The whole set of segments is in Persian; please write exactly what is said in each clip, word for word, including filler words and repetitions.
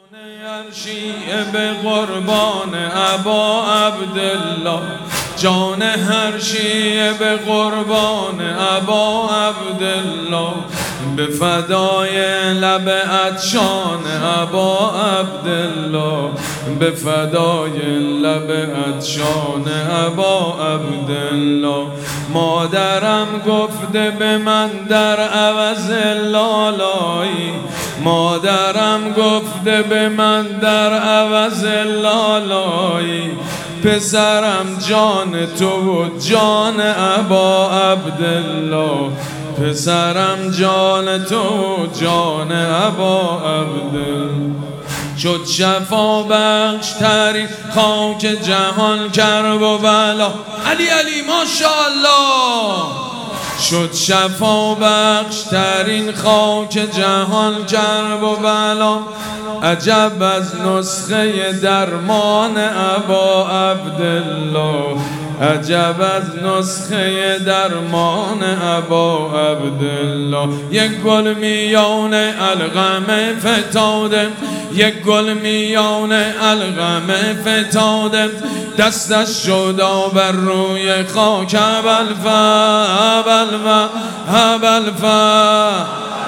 هر شیعه به قربان ابا عبدالله، جان هر شیعه به قربان ابا عبدالله، به فدای لب عطشان ابا عبدالله، به فدای لب عطشان ابا عبدالله. مادرم گفته به من در عوض لالایی، مادرم گفته به من در عوض لالایی، پسرم جان تو و جان ابا عبدالله، پسرم جان تو و جان ابا عبدالله. شد شفا بخش ترین خاک جهان کرب و بلا، علی علی ماشاءالله. شد شفا بخش ترین خاک جهان کرب و بلا، عجب از نسخه درمان ابا عبدالله، عجب از نسخه درمان ابا عبدالله. یک گل میان القمه فتاده، یک گل میان القمه فتاده، دستش شد بر روی خاک ابوالفضل، ابوالفضل، ابوالفضل،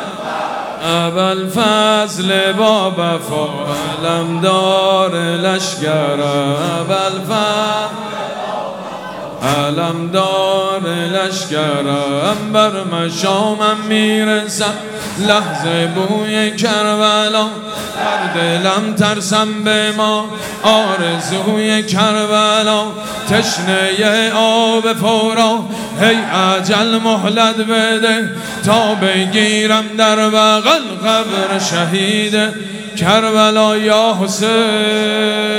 ابوالفضل با وفا علمدار لشکر، ابوالفضل علمدار لشکرم، بر مشامم میرسم لحظه بوی کربلا، در دلم ترسم به ما آرزوی کربلا، تشنه آب فورا هی عجل مهلت بده، تا بگیرم در بغل قبر شهید کربلا. یا حسین